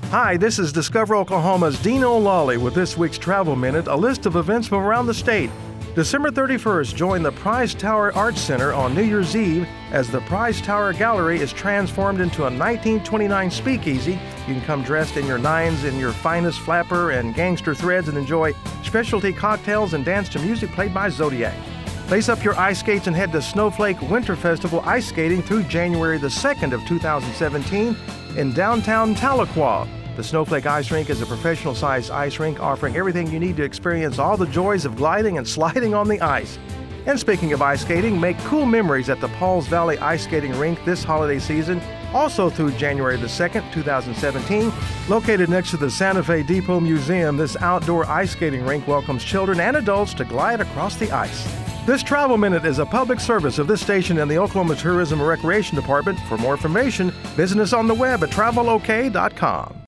Hi, this is Discover Oklahoma's Dean O'Lawley with this week's Travel Minute, a list of events from around the state. December 31st, join the Price Tower Arts Center on New Year's Eve as the Price Tower Gallery is transformed into a 1929 speakeasy. You can come dressed in your nines in your finest flapper and gangster threads and enjoy specialty cocktails and dance to music played by Zodiac. Lace up your ice skates and head to Snowflake Winter Festival ice skating through January the 2nd of 2017 in downtown Tahlequah. The Snowflake Ice Rink is a professional-sized ice rink offering everything you need to experience all the joys of gliding and sliding on the ice. And speaking of ice skating, make cool memories at the Pauls Valley Ice Skating Rink this holiday season, also through January the 2nd, 2017. Located next to the Santa Fe Depot Museum, this outdoor ice skating rink welcomes children and adults to glide across the ice. This Travel Minute is a public service of this station and the Oklahoma Tourism and Recreation Department. For more information, visit us on the web at travelok.com.